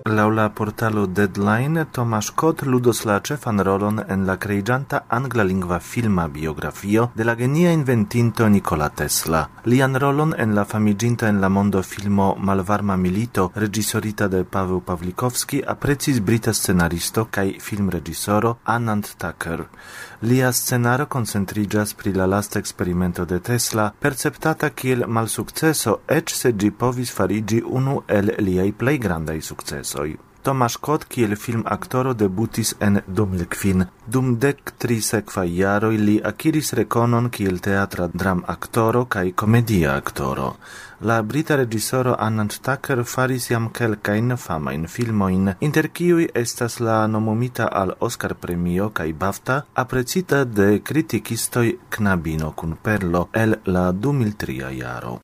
Laŭ la portalo Deadline, Tomasz Kot ludos la ĉefan rolon en la kreiĝanta anglalingva filma biografio de la genia inventinto Nikola Tesla. Lian rolon en la famiĝinta en la mondo filmo Malvarma milito, reĝisorita de Paweł Pawlikowski, aprecis brita scenaristo kaj filmreĝisoro Anand Tucker. Lia scenaro koncentriĝas pri la lasta eksperimento de Tesla, perceptata kiel malsukceso, eĉ se ĝi povis fariĝi unu el liaj plej grandaj sukcesoj. Tomasz Kot kiel filmaktoro debutis en 2005. Dum 13 sekvaj jaroj li akiris rekonon kiel teatra dramaktoro kaj komedia aktoro. La brita reĝisoro Anand Tucker faris jam kelkajn famajn filmojn, inter kiuj estas la nomumita al Oscar-premio kaj BAFTA, aprecita de kritikistoj Knabino kun perlo el la 2003 jaro.